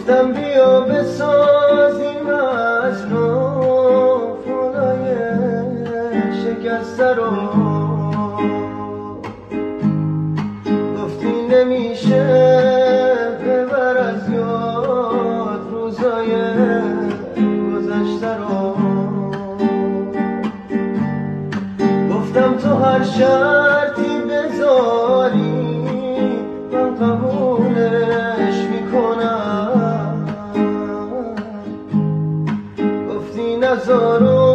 گفتم بیا بسازیم از نو فولای شکسته رو، گفتی نمیشه ببر از یاد روزای گذشته رو. گفتم تو هر شرطی بذاری من قبولش میکنم، گفتی نذارو